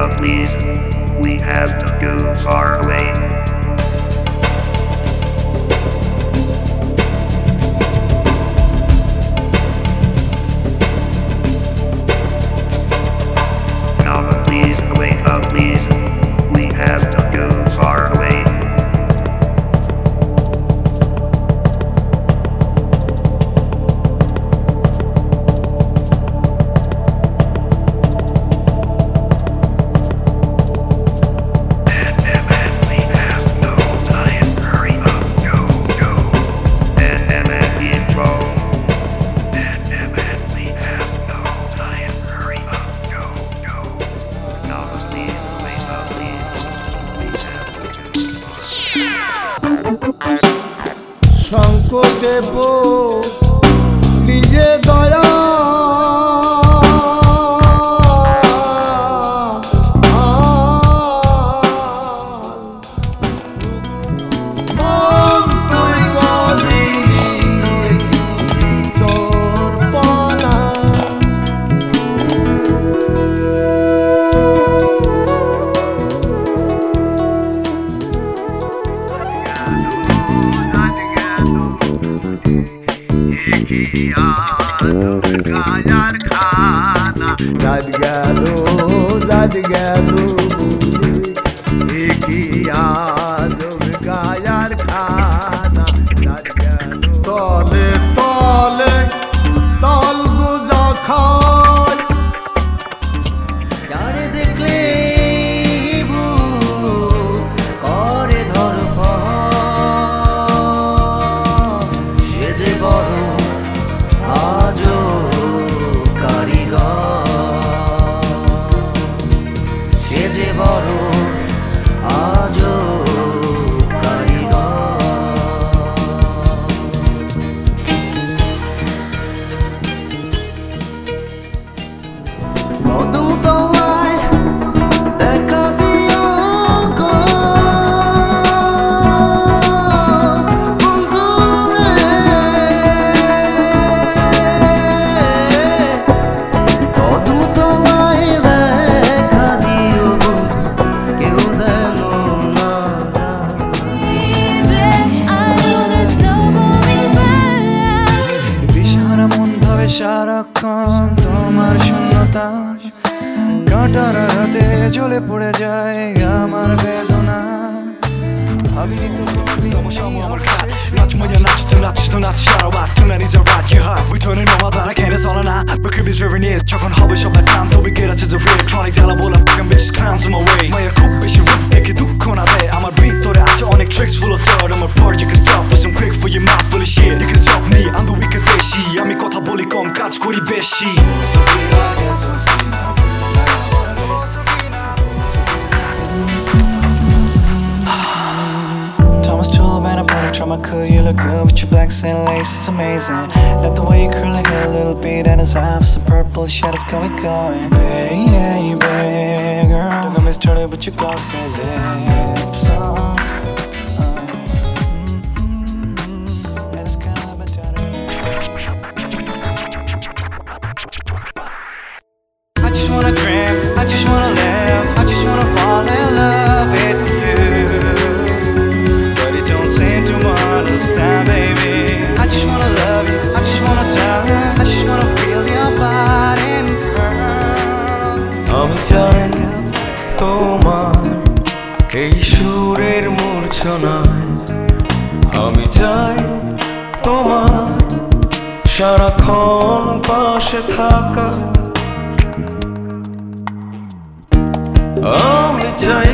up, please. We have to go far away. Please, wake up, please. We have to go far away. We have no time. Hurry up, go, go. Intro. We have no time. Hurry up, go, go. Please, wake up, please. সংকটে পড়িয়ে দয়া জাদ গেল কি আদম গায়ার খানা জাদ গেল তলে তলে তল গুজা খায় যারে দেখলে করে ধর সে যে বড় আজো সারাক্ষণ তোমার শূন্যতা কাঁটার হাতে জ্বলে পড়ে যায় আমার বেদনা ভাবিনি তো not shout out tonight is a rock you hot we turning on my back and it's all or not but crib is very near যখন হবে সব টাইম তবে get us to the electronic জ্বালা বলা fucking bitches clowns on my way মায়া খুব বেশি রূপ দেখে দুঃখ না দেয় আমার ভিতরে আছে অনেক tricks full of thought I'm a part you can stop with some quick for your mouth full of shit you can stop me I'm the wicked দেশি আমি কথা বলি কম কাজ করি বেশি Trauma cool, you look good with your black satin lace, it's amazing. Like the way you curl your hair a little bit and it's half some purple shit, it's going. Baby, girl, don't get me started with your glossy lips. And it's kinda like my daughter. I just wanna dream, I just wanna live, I just wanna fall in love with you. Understand, baby. I just wanna love you. I just wanna touch. I just wanna feel your body, girl. আমি চাই তোমার এই সুরের মূর্ছনায় আমি চাই তোমার সারাক্ষণ পাশে থাকা আমি চাই